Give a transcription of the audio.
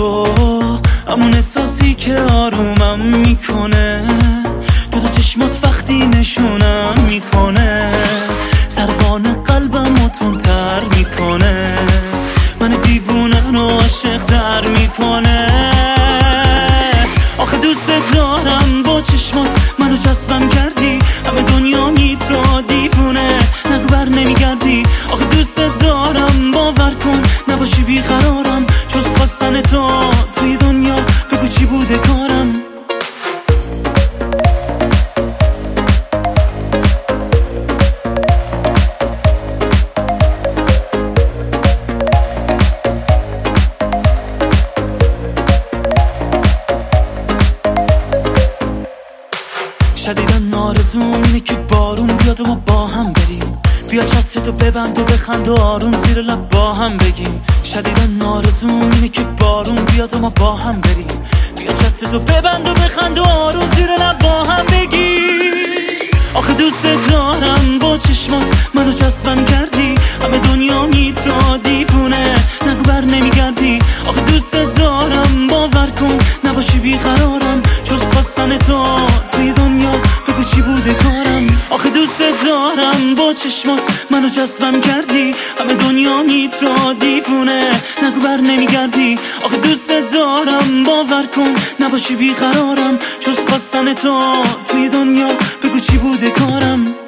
تو، همون احساسی که آرومم میکنه، دو چشمات وقتی نشونم میکنه، ضربان قلبم تندتر میکنه، من دیوونه رو عاشق تر میکنه. آخه دوست دارم با چشمات منو جذبم کردی، همه دنیا می تو دیوونه، نگو بر نمیگردی. آخه دوست دارم باور کن، نباشی بیقرارم، جز خواستن تو توی دنیا بگو چی بوده کارم. شدیدن آرزومه که بارون بیاد و ما با هم بریم، بیا چترتو ببند و بخند و آروم زیر لب با هم بگیم. شدیدن آرزومه که بارون بیاد و ما با هم بریم، بیا چترتو ببند و بخند و آروم زیر لب با هم بگیم. آخه دوست دارم با چشمات منو جذبم کردی، همه دنیا می تو دیوونه، نگو بر نمیگردی. آخه دوست دارم باور کن، نباشی بیقرارم، جز خواستن تو توی دنیا بگو چی بوده کارم. آخه دوست دارم با چشمات منو جذبم کردی، همه دنیا می تو دیوونه، نگو بر نمیگردی. آخه دوست دارم باور کن، نباشی بیقرارم، جز خواستن تو توی دنیا بگو چی بوده کارم.